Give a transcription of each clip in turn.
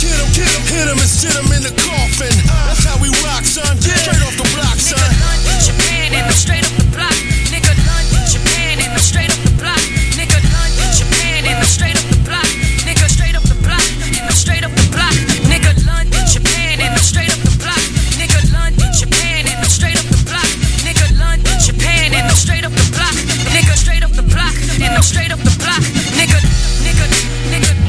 Hit him and sit him in the coffin. That's how we rock, son. Straight off the block, son. Nigga, London, Japan, and I'm straight off the block. Nigga, London, Japan, and I'm straight off the block. Nigga, London, Japan, and I'm straight off the block. Nigga, straight off the block, and I'm straight off the block. Nigga, London, Japan, and I'm straight off the block. Nigga, London, Japan, and I'm straight off the block. Nigga, London, Japan, and I'm straight off the block. Nigga, straight off the block, and I'm straight off the block. Nigga, nigga, nigga, nigga.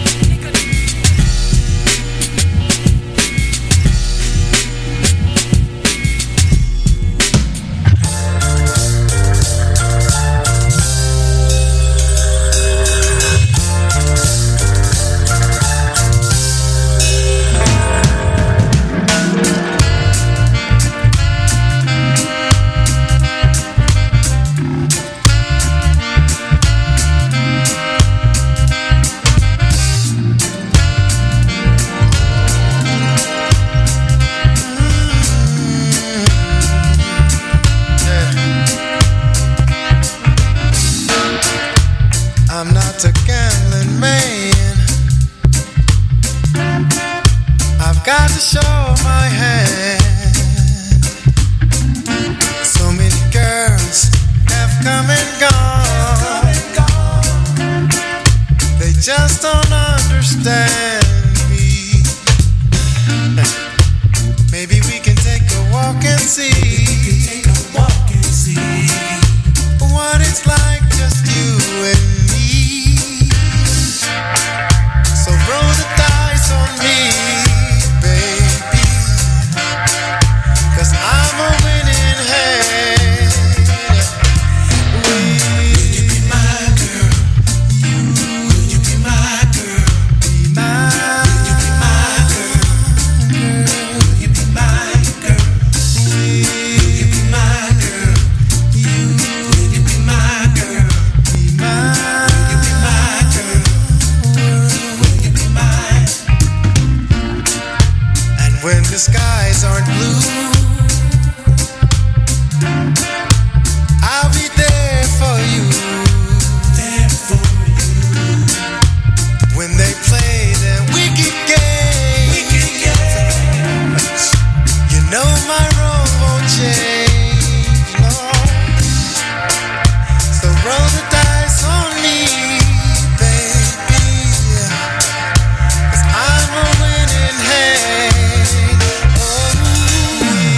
I'm not a gambling man. I've got to show my hand. So many girls have come and gone. They just don't understand me. Maybe we can take a walk and see what it's like, just you and me. So roll the dice on me, baby, 'cause I'm a winning hand. Will you be my girl? Will you be my girl? Be my will you be my girl? Will you be my girl? Will you be my girl? Will you be my girl? Be my will you be my girl? Will you be mine? And when the skies aren't blue, I'll be there for you. There for you. When they play their wicked game, you know my role won't change, no. So roll the dice on me, baby, 'cause I'm a winning hand. Oh,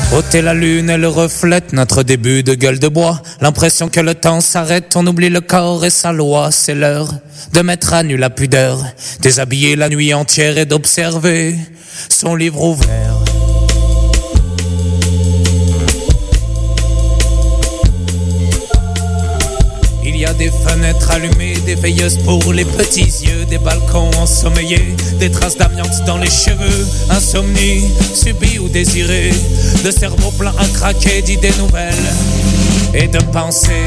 Ôter la lune, elle reflète notre début de gueule de bois. L'impression que le temps s'arrête, on oublie le corps et sa loi. C'est l'heure de mettre à nu la pudeur, déshabiller la nuit entière et d'observer son livre ouvert. Il y a des fenêtres allumées, des veilleuses pour les petits yeux, des balcons ensommeillés, des traces d'amiante dans les cheveux. Insomnie, subie ou désirée, de cerveaux pleins à craquer d'idées nouvelles et de pensées.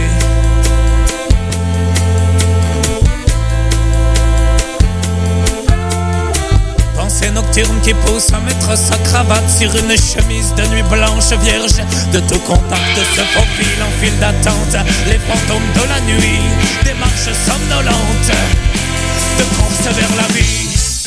Pensée nocturne qui pousse à mettre sa cravate sur une chemise de nuit blanche vierge. De tout contact se faufile en file d'attente les fantômes de la nuit, des marches somnolentes de course vers la vie.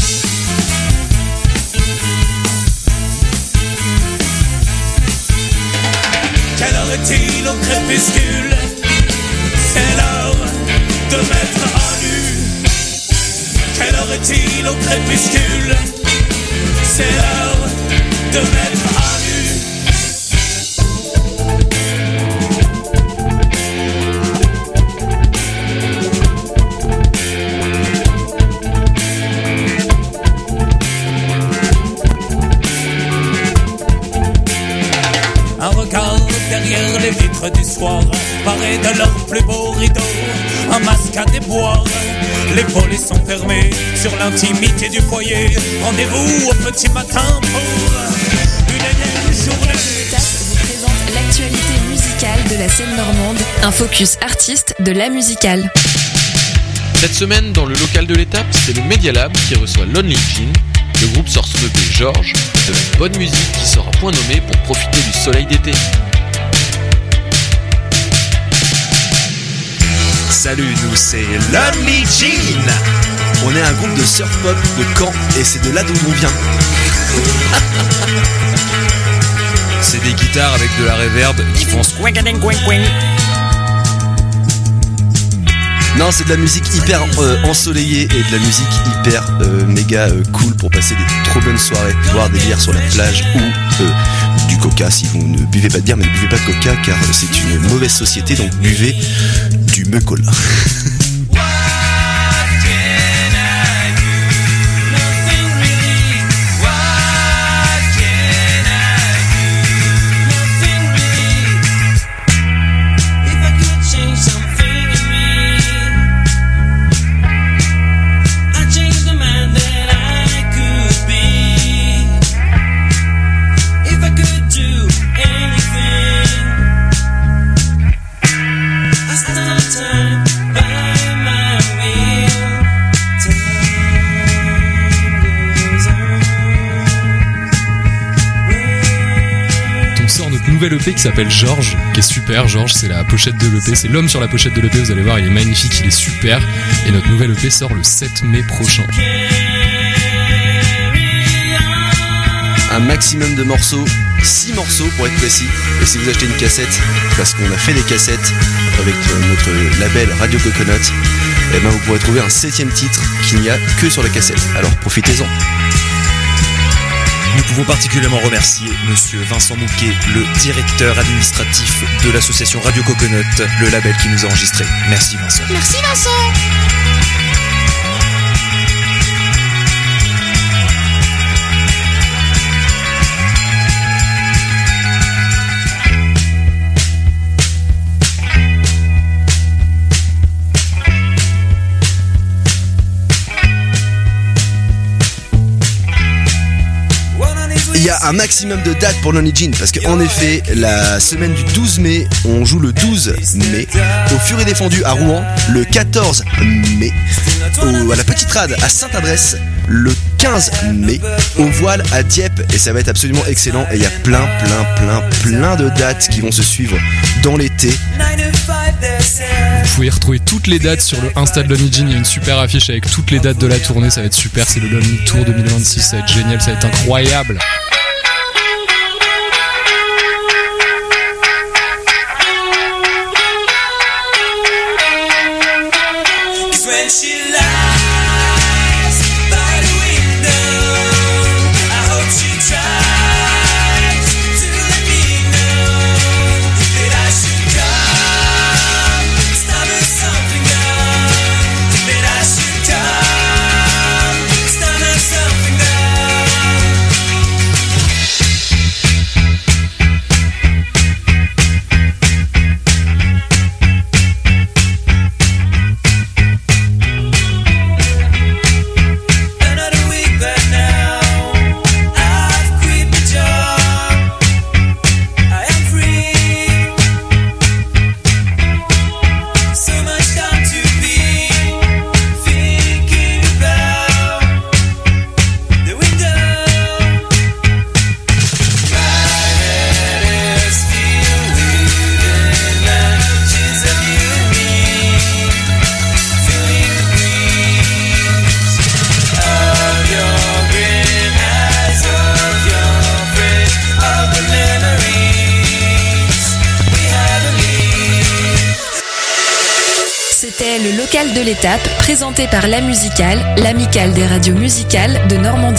Quelle heure est-il au crépuscule? C'est l'heure de mettre à nu. Quelle heure est-il au crépuscule? C'est l'heure de mettre à nu. Un regard derrière les vitres du soir, paré de leurs plus beaux rideaux, un masque à déboire. Les volets sont fermés sur l'intimité du foyer. Rendez-vous au petit matin pour une énième journée. TAP vous présente l'actualité musicale de la scène normande, un focus artiste de la musicale. Cette semaine, dans le local de l'étape, c'est le Media Lab qui reçoit Lonely Jean. Le groupe sort son EP Georges, de la bonne musique qui sera point nommé pour profiter du soleil d'été. Salut, nous c'est Lonely Jean. On est un groupe de surf pop de Caen et c'est de là d'où on vient. C'est des guitares avec de la reverb qui font squing. Non, c'est de la musique hyper ensoleillée et de la musique hyper méga cool pour passer des trop bonnes soirées, boire des bières sur la plage ou du coca si vous ne buvez pas de bière, mais ne buvez pas de coca car c'est une mauvaise société, donc buvez du me-cola. Nouvel EP qui s'appelle Georges, qui est super. Georges, c'est la pochette de l'EP, c'est l'homme sur la pochette de l'EP, vous allez voir, il est magnifique, il est super. Et notre nouvel EP sort le 7 mai prochain. Un maximum de morceaux, 6 morceaux pour être précis. Et si vous achetez une cassette, parce qu'on a fait des cassettes avec notre label Radio Coconut, et ben vous pourrez trouver un 7ème titre qu'il n'y a que sur la cassette. Alors profitez-en. Nous pouvons particulièrement remercier Monsieur Vincent Mouquet, le directeur administratif de l'association Radio Coconut, le label qui nous a enregistrés. Merci Vincent. Merci Vincent. Il y a un maximum de dates pour Lonely Jean parce qu'en effet, la semaine du 12 mai, on joue le 12 mai au Furet Défendu à Rouen, le 14 mai à la Petite Rade à Sainte-Adresse, le 15 mai au Voile à Dieppe, et ça va être absolument excellent. Et il y a plein de dates qui vont se suivre dans l'été. Vous pouvez retrouver toutes les dates sur le Insta de Lonely Jean. Il y a une super affiche avec toutes les dates de la tournée, ça va être super. C'est le Lonely Tour 2026, ça va être génial, ça va être incroyable. local de l'étape, présenté par La Musicale, l'amicale des radios musicales de Normandie.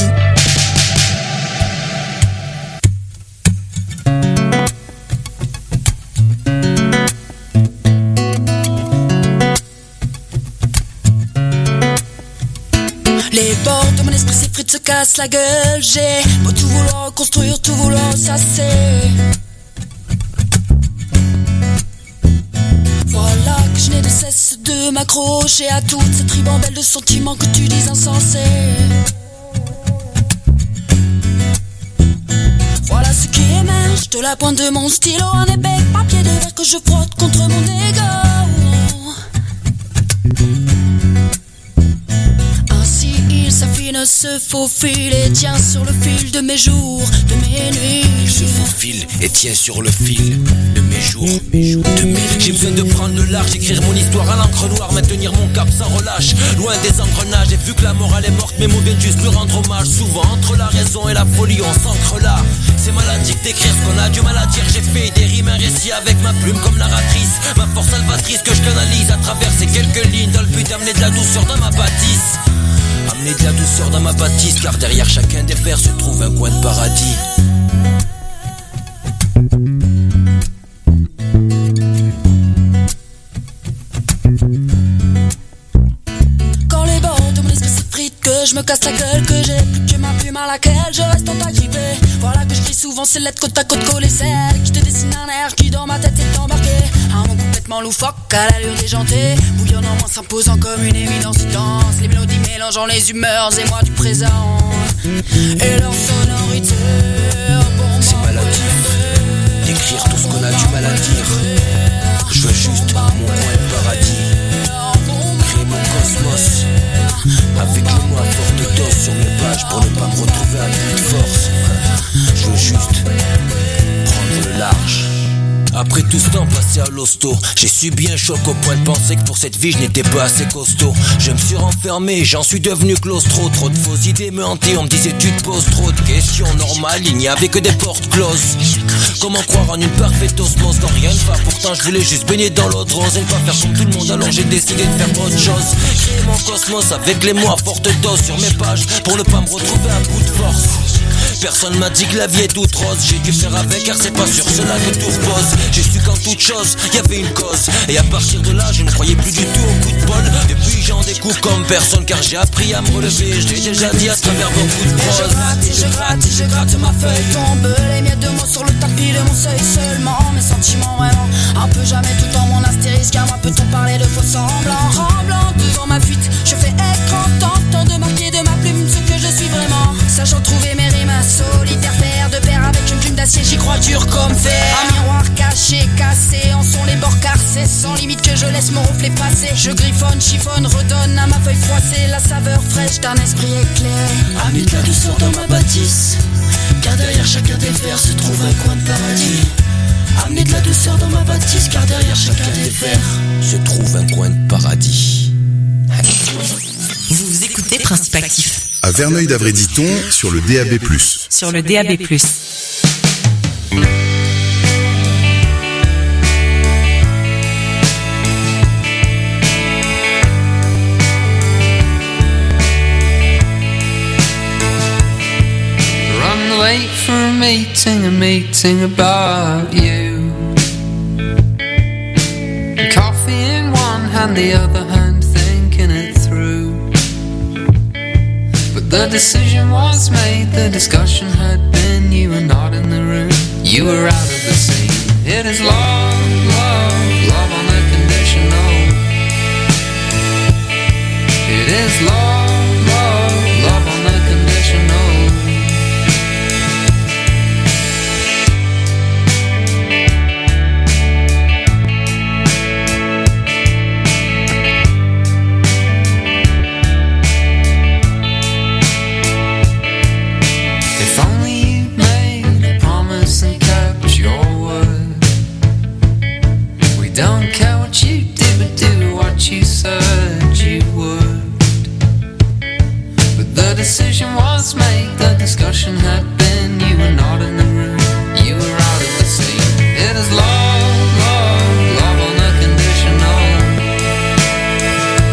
Les bords de mon esprit s'effritent, se cassent la gueule. J'ai beau tout vouloir reconstruire, tout vouloir s'asser. Voilà que je n'ai de cesse de m'accrocher à toute cette ribambelle de sentiments que tu dis insensés. Voilà ce qui émerge de la pointe de mon stylo, un épais papier de verre que je frotte contre mon ego. Ainsi il s'affine, se faufile et tient sur le fil de mes jours, de mes nuits. Il se faufile et tient sur le fil de mes jours, de mes nuits. J'ai besoin de prendre le large, écrire mon histoire à l'encre noire, maintenir mon cap sans relâche, loin des engrenages. Et vu que la morale est morte, mes mots viennent juste lui rendre hommage. Souvent entre la raison et la folie, on s'ancre là. C'est maladif d'écrire ce qu'on a du mal à dire. J'ai fait des rimes, un récit avec ma plume comme narratrice, ma force salvatrice que je canalise à travers ces quelques lignes, dans le but d'amener de la douceur dans ma bâtisse. Amener de la douceur dans ma bâtisse, car derrière chacun des vers se trouve un coin de paradis. Quand les bords de mon esprit s'effritent, que je me casse la gueule, que j'ai plus que ma plume à laquelle je reste agrippé. Voilà que je crie souvent ces lettres côte à côte collées, celles qui te dessinent un air qui dans ma tête est embarqué. Un mot complètement loufoque à l'allure déjantée, bouillonnant moins s'imposant comme une évidence dense. Les mélodies mélangeant les humeurs et moi du présent et leur sonorité. C'est maladif d'écrire tout ce qu'on a du mal à dire. Je veux juste mon coin de paradis, créer mon cosmos avec les mots à forte dose sur mes pages pour ne pas me retrouver à bout de force. Je veux juste prendre le large. Après tout ce temps passé à l'hosto, j'ai subi un choc au point de penser que pour cette vie je n'étais pas assez costaud. Je me suis renfermé, j'en suis devenu claustro. Trop de fausses idées me hantaient, on me disait tu te poses trop de questions normales, il n'y avait que des portes closes. Comment croire en une parfaite osmose quand rien ne va? Pourtant je voulais juste baigner dans l'eau de rose et ne pas faire comme tout le monde, alors j'ai décidé de faire autre chose. Créer mon cosmos avec les mots à forte dose sur mes pages pour ne pas me retrouver à bout de force. Personne m'a dit que la vie est toute rose, j'ai dû faire avec car c'est pas sur cela que tout repose. J'ai su qu'en toute chose, y avait une cause, et à partir de là je ne croyais plus du tout au coup de bol. Depuis j'en découvre comme personne car j'ai appris à me relever, je l'ai déjà dit à travers beaucoup de prose. Je gratte ma feuille tombe, les miettes de mots sur le tapis de mon seuil seulement. Mes sentiments vraiment, un peu jamais tout en mon astérisque, car moi peut-on parler de faux semblants. Remblant devant ma fuite, je fais écran tentant de marquer de ma plume ce que je suis vraiment. Sachant trouver mes rimes solitaire, paire de pair avec une plume d'acier, j'y crois dur comme fer. Un miroir caché, cassé, en sont les bords carcés, sans limite que je laisse mon reflet passer. Je griffonne, chiffonne, redonne à ma feuille froissée la saveur fraîche d'un esprit éclairé. Amener de la douceur dans ma bâtisse, car derrière chacun des vers se trouve un coin de paradis. Amener de la douceur dans ma bâtisse, car derrière chacun des vers se trouve un coin de paradis. Vous écoutez Principe Actif à Verneuil-d'Avray-Diton sur le DAB+. sur le DAB+. Run late for a meeting about you. Coffee in one hand, the other hand thinking it through. But the decision was made, the discussion had been, you were not in the room, you were out of the scene. It is love, love, love unconditional. It is love, love, love unconditional. Don't care what you did, but do what you said you would. But the decision was made, the discussion had been, you were not in the room, you were out of the scene. It is love, love, love unconditional.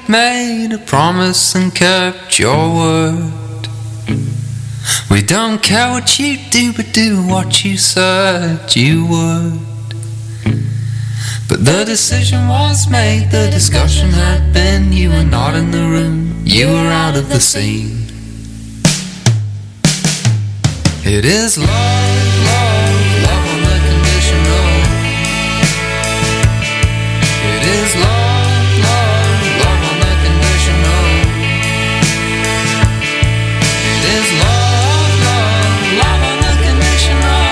made a promise and kept your word. We don't care what you do, but do what you said you would. But the decision was made, the discussion had been. You were not in the room, you were out of the scene. It is love, love, love unconditional. It is love, love, love unconditional. It is love, love, love unconditional.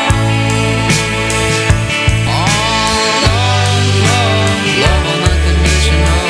Oh, love, love, love unconditional.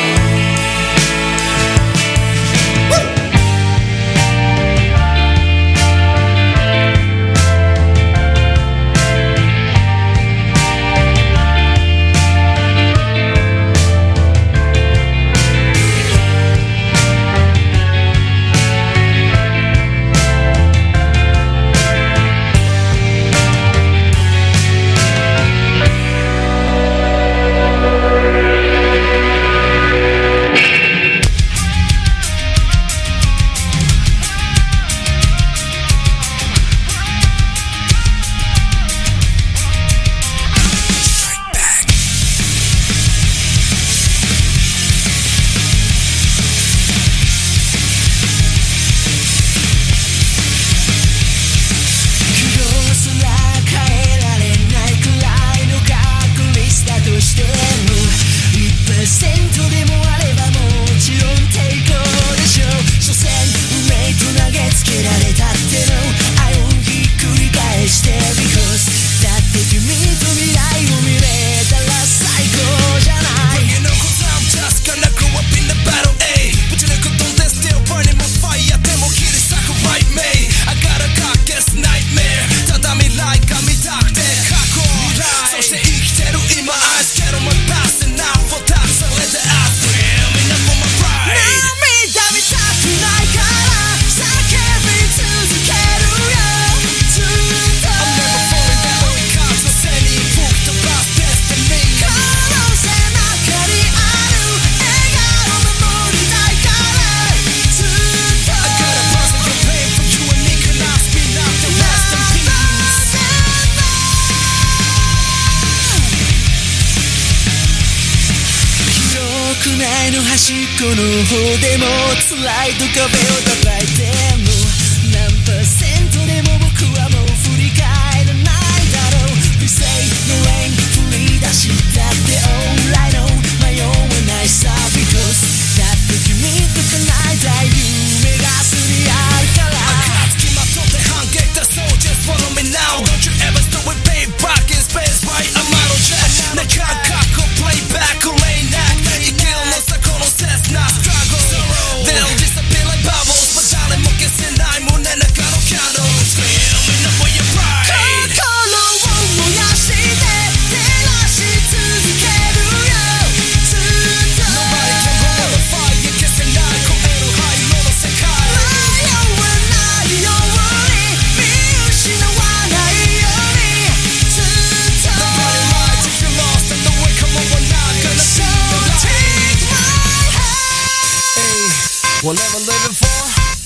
Whatever living for,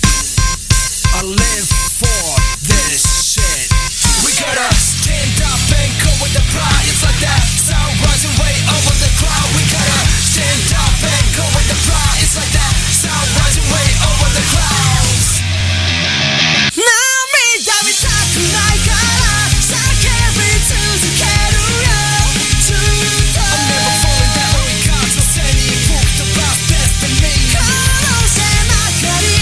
I live for this shit. We gotta stand up and go with the pride. It's like that sound rising way over the crowd. We gotta stand up and go with the pride. It's like that sound rising way over the clouds. 涙見たくないから叫び続けるよずっと I'm never falling down 追い風に吹き飛ばす Destiny 可能性ばかり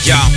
y'all.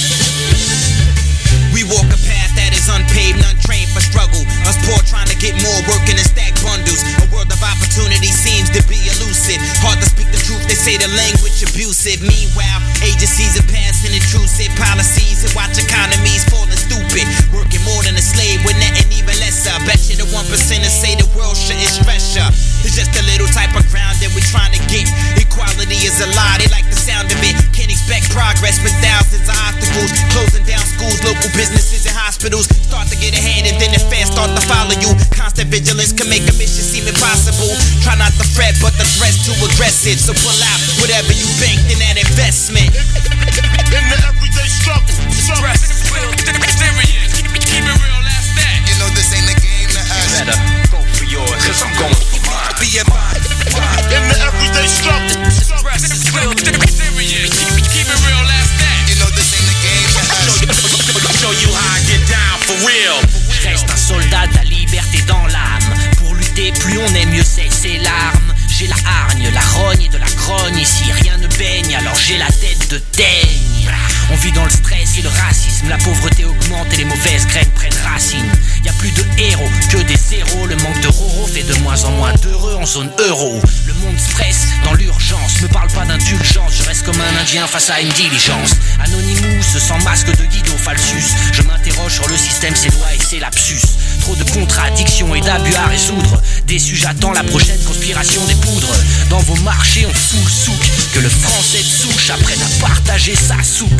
We walk a path that is unpaved, untrained for struggle. Us poor trying to get more work and stack bundles. A world of opportunity seems to be elusive. Hard to speak the truth, they say the language abusive. Meanwhile, agencies are passing intrusive policies and watch economies falling stupid. Working more than a slave with nothing even lesser. Bet you the 1% say the world shouldn't stress ya. It's just a little type of ground that we're trying to get. Equality is a lie, they like the sound of it. Can't expect progress with thousands of obstacles. Closing down schools, local businesses and hospitals. Start to get ahead and then the fans start to follow you. Constant vigilance can make a mission seem impossible. Try not to fret, but the threat's too aggressive. So pull out whatever you banked in that investment. In the everyday struggle, stress is real, serious. Keep it real, that's that. You know this ain't a game to us. You better go for yours, cause I'm going for mine. Be a mine. In the everyday struggle, stress is real, serious. Keep it real, that's that. You know this ain't a game to us. Show you how I get down for real. Reste un soldat de la liberté dans l'âme. Pour lutter, plus on est, mieux c'est ses larmes. J'ai la hargne, la rogne et de la grogne. Ici rien ne baigne, alors j'ai la tête de teigne. On vit dans le stress et le racisme. La pauvreté augmente et les mauvaises graines prennent racine. Y'a plus de héros que des zéros. Le manque de roro fait de moins en moins d'heureux en zone euro. Le monde stresse dans l'urgence. Me parle pas d'indulgence, je reste comme un indien face à une diligence. Anonymous, sans masque de Guido Falsus. Je m'interroge sur le système, ses lois et ses lapsus. Trop de contradictions et d'abus à résoudre. Déçu, j'attends la prochaine conspiration des poudres. Dans vos marchés, on fout le souk. Que le français de souche apprenne à partager sa soupe.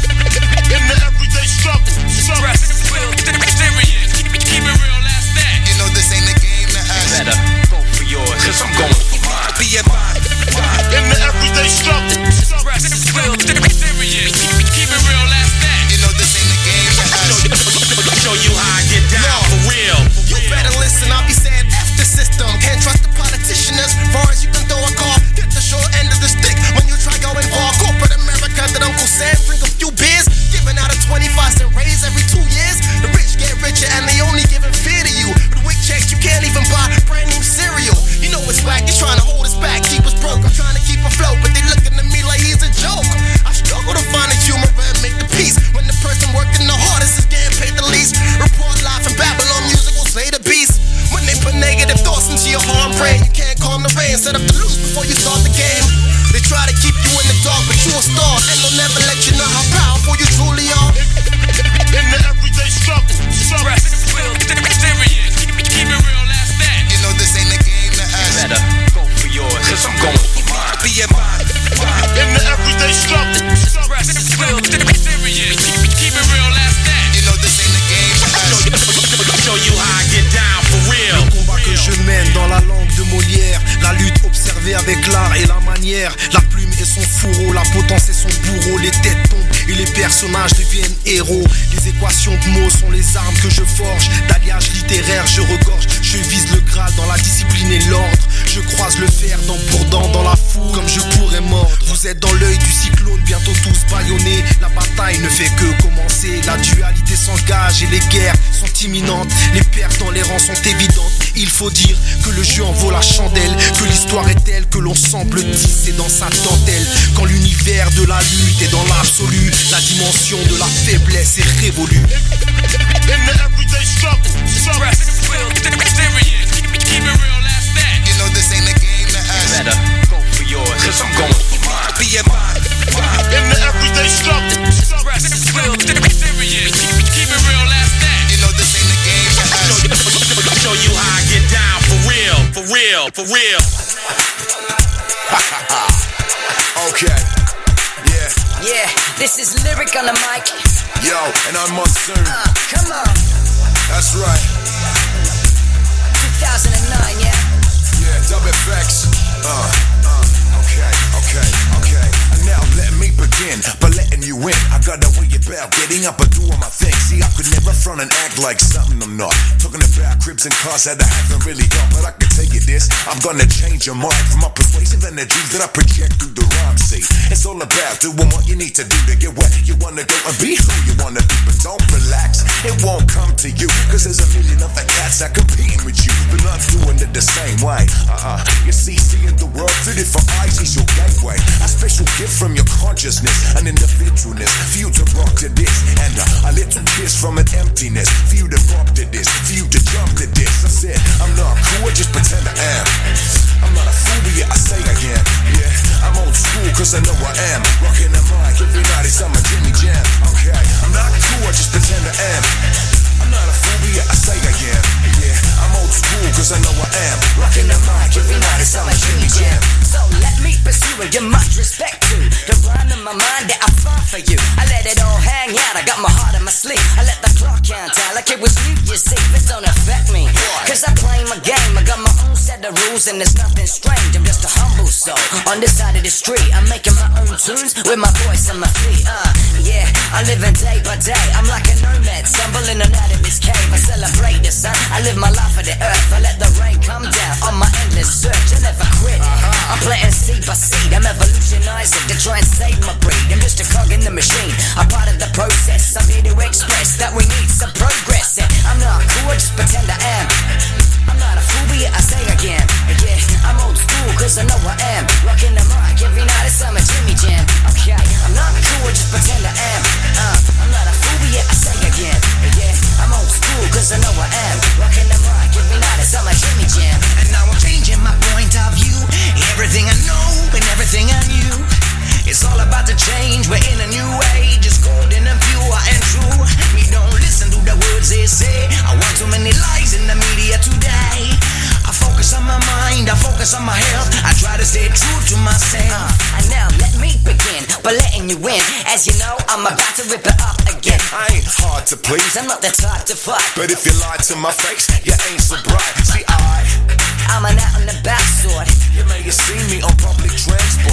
In the everyday struggle, stress is real, serious. Keep it real, that's that. You know this ain't a game to us. You better go for yours, cause I'm going for mine. Be a mine. In the everyday struggle, stress is real, serious. Keep it real, that's that. You know this ain't a game to us. Show you how I get down for real. You better listen, I'll be saying F the system. Can't trust the politician as far as you can throw a car. Get the short end of the stick when you try going far. Corporate America that Uncle Sam drink a few beers. Giving out a 25-cent raise every 2 years. The rich get richer and they only giving fear to you. With weak checks you can't even buy brand new cereal. You know it's whack, you're trying to hold us back, keep us broke. I'm trying to keep afloat, but they looking at me like he's a joke. I struggle to find the humor and make the peace. When the person working the hardest is getting paid the least. Report live from Babylon music will slay the beast. When they put negative thoughts into your heart and brain, you can't calm the rain, set up to lose before you start the game. They try to keep you in the dark, but you a star, and they'll never let you know how powerful you truly are. In the everyday struggle, stress is real, serious. Keep it real, that's that. You know this ain't a game to us. You better go for yours, cause I'm going for mine. Be a mine. In the everyday struggle, stress is real, serious. Keep it real, that's that. You know this ain't a game to us. Show you how I get down for real. Le combat que je mène dans la langue de Molière, la lutte observée avec l'art et la manière. La plume et son fourreau, la potence et son bourreau. Les têtes tombent et les personnages deviennent héros. Les équations de mots sont les armes que je forge. D'alliage littéraire je regorge. Je vise le Graal dans la discipline et l'ordre. Je croise le fer dent pour dent dans la foule comme je pourrais mordre. Vous êtes dans l'œil du cyclone, bientôt tous bâillonnés. La bataille ne fait que commencer. La dualité s'engage et les guerres sont imminentes. Les pertes dans les rangs sont évidentes. Il faut dire que le jeu en vaut la chandelle. Que l'histoire est telle que l'on semble tisser dans sa dentelle. Quand l'univers de la lutte est dans l'absolu, la dimension de la faiblesse est révolue. In the everyday struggle, stress is real, serious. Keep it real, that's that. You know this ain't a game to us. You better go for yours, cause I'm going for mine. Be a mine. In the everyday struggle, stress is real, serious. Keep it real, that's that. You know this ain't a game to us. Show you how I get down for real, for real, for real. Okay, yeah. Yeah, this is Lyric on the mic. Yo, and I must serve. Come on. That's right. 2009, yeah? Yeah, double effects. Okay. And now let me begin by letting you in. I got a way you better about getting up and doing my thing. See, I could never front and act like something I'm not. Talking about cribs and cars that I haven't really got, but I can tell you this, I'm gonna change your mind from my persuasive energies that I project through the rhyme. See, it's all about doing what you need to do to get where you wanna go and be who you wanna be. But don't relax, it won't come to you, cause there's a million other cats that competing with you, but not doing it the same way. You see, seeing the world through different eyes is your gateway. A special gift from your consciousness, an individualness, for you to rock to this, and a little kiss from an emptiness, for you to rock to this, for you to jump to this. I said, I'm not cool, just pretend I am. I'm not a fool, but yeah, I say I am. Yeah, I'm old school, cause I know I am. Rocking the mic every night, it's on my Jimmy Jam. Okay, I'm not cool, I just pretend I am. I'm not a fool, but yeah, I say I am. Yeah, I'm old school, cause I know I am. Rocking the mic every night, it's on my Jimmy Jam. So let me pursue it, give much respect to the rhyme in my mind that I find for you. I let it all hang out, I got my heart in my sleeve. I let the clock count down like it was new, you see. This don't affect me, cause I play my game. I got my own set of rules and there's nothing strange. I'm just a humble soul on this side of the street. I'm making my own tunes with my voice and my feet. Yeah, I'm living day by day. I'm like a nomad, stumbling on out of this cave. I celebrate the sun, I live my life for the earth. I let the rain come down on my endless search. I never quit, I'm planting seed by seed. I'm evolutionizing to try and save my breed. I'm just a cog in the machine, I'm part of the process. I'm here to express that we need some progress. And I'm not cool, I just pretend I am. I'm not a fool, but yeah, I say again. Yeah, I'm old school, cause I know I am. Rocking the mic every night, it's summer Jimmy Jam. Okay, I'm not cool, I just pretend I am. I'm not a fool, but yeah, I say again. Yeah, I'm old school, cause I know I am. Rocking the mic every night, it's summer Jimmy Jam. And now I'm changing my point of view. Everything I know and everything I knew, it's all about to change. We're in a new age, it's golden and pure and true. We don't listen to the words they say. I want too many lies in the media today. I focus on my mind, I focus on my health. I try to stay true to myself. And now let me begin by letting you in. As you know, I'm about to rip it up again. I ain't hard to please, I'm not the type to fight, but if you lie to my face, you ain't so bright. See, I'm an out and about sort. You may have seen me on public transport.